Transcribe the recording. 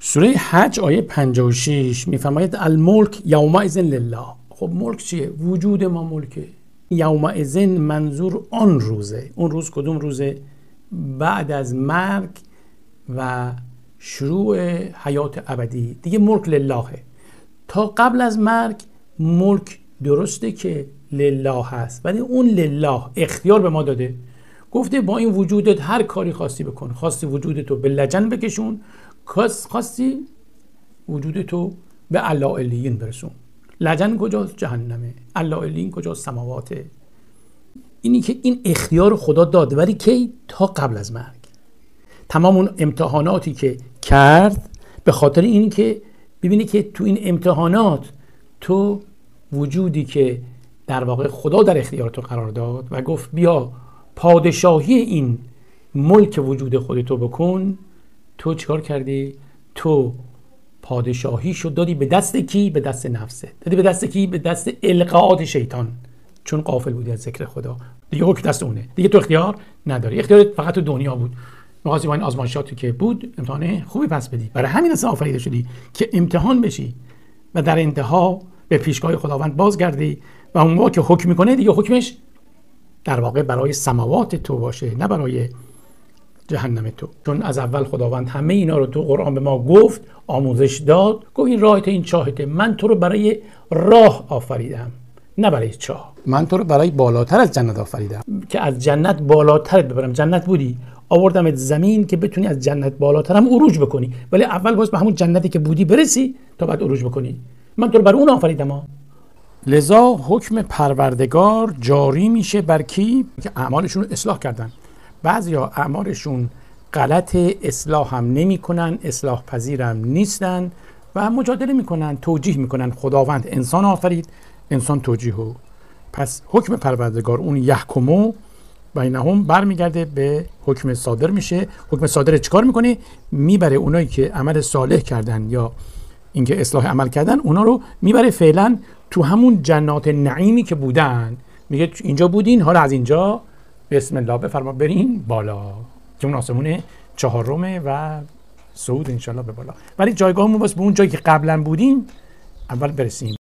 سوره حج آیه 56 میفرماید الملک یومئذ لله. خب ملک چیه؟ وجود ما ملکه. یومئذ منظور آن روزه. اون روز کدوم روزه؟ بعد از مرگ و شروع حیات ابدی دیگه ملک للهه. تا قبل از مرگ ملک درسته که لله هست، ولی اون لله اختیار به ما داده، گفته با این وجودت هر کاری خواستی بکن. خواستی وجودتو به لجن بکشون، خواستی وجودتو به اعلی برسون. لجن کجاست؟ جهنمه. اعلی کجاست؟ سماواته. اینی که این اختیار خدا داد، ولی کی؟ تا قبل از مرگ. تمام اون امتحاناتی که کرد به خاطر این که ببینی که تو این امتحانات تو وجودی که در واقع خدا در اختیار تو قرار داد و گفت بیا پادشاهی این ملک وجود خودتو بکن، تو چیکار کردی؟ تو پادشاهی شد دادی به دست کی؟ به دست نفسه. دادی به دست کی؟ به دست القاءات شیطان، چون غافل بودی از ذکر خدا. دیگه حکم دست اونه، دیگه تو اختیار نداری. اختیار فقط تو دنیا بود. می‌خواستی با این آزمایشاتی که بود امتحان خوبی پس بدی. برای همین اصلا آفریده شدی که امتحان بشی و در انتها به پیشگاه خداوند بازگردی و اون موقع که حکم میکنه دیگه حکمش در واقع برای سماوات تو باشه، نه برای جهنم تو. چون از اول خداوند همه اینا رو تو قرآن به ما گفت، آموزش داد، گفت این راهت، این چاهته. من تو رو برای راه آفریدم، نه برای چاه. من تو رو برای بالاتر از جنت آفریدم که از جنت بالاتر ببرم. جنت بودی، آوردمت زمین که بتونی از جنت بالاتر هم عروج بکنی، ولی اول باید به همون جنتی که بودی برسی تا بعد عروج بکنی. من تو رو برای اون آفریدم. لذا حکم پروردگار جاری میشه بر کی؟ که اعمالشون رو اصلاح کردن. بعضیا اعمالشون غلط، اصلاح هم نمی کنن، اصلاح پذیرم نیستن و مجادله میکنن، توجیه میکنن. خداوند انسان آفرید، انسان توجیهو. پس حکم پروردگار اون یحکمو بینهم برمیگرده به حکم صادر میشه. حکم صادر چیکار میکنه؟ میبره اونایی که عمل صالح کردن یا اینکه اصلاح عمل کردن، اونا رو میبره فعلا تو همون جنات نعیمی که بودن. میگه اینجا بودین، حالا از اینجا بسم الله بفرما برین بالا، که اون آسمون چهارمه و صعود انشالله به بالا. ولی جایگاهمون واسه به اون جایی که قبلا بودیم اول برسیم.